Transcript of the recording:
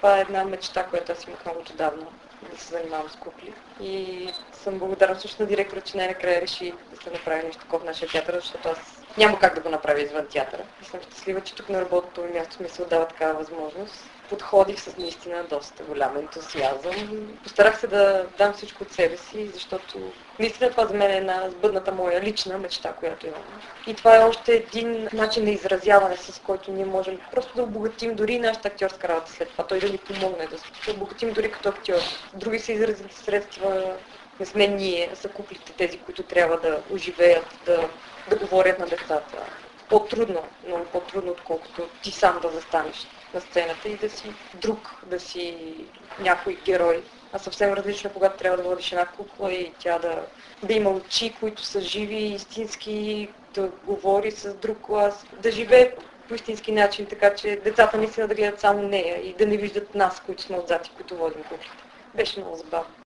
това е една мечта, която аз имах много отдавна, да се занимавам с кукли. И съм благодарна също на директора, че най-накрая реши да се направи нещо такова в нашия театър, защото аз няма как да го направя извън театъра. И съм щастлива, че тук на работното ми място ми се отдава такава възможност. Подходих с наистина доста голям ентусиазъм. Постарах се да дам всичко от себе си, защото наистина това за мен е една сбъдната моя лична мечта, която имам. И това е още един начин на изразяване, с който ние можем просто да обогатим дори нашата актьорска работа след това. Той да ни помогне да се обогатим дори като актьор. Други са изразили средства, не сме ние, са куклите тези, които трябва да оживеят, да говорят на децата. По-трудно, много по-трудно, отколкото ти сам да застанеш на сцената и да си друг, да си някой герой. А съвсем различно, когато трябва да водиш една кукла и тя да има очи, които са живи, истински, да говори с друг глас, да живее по истински начин, така че децата наистина да гледат само нея и да не виждат нас, които сме отзад и които водим куклите. Беше много забавно.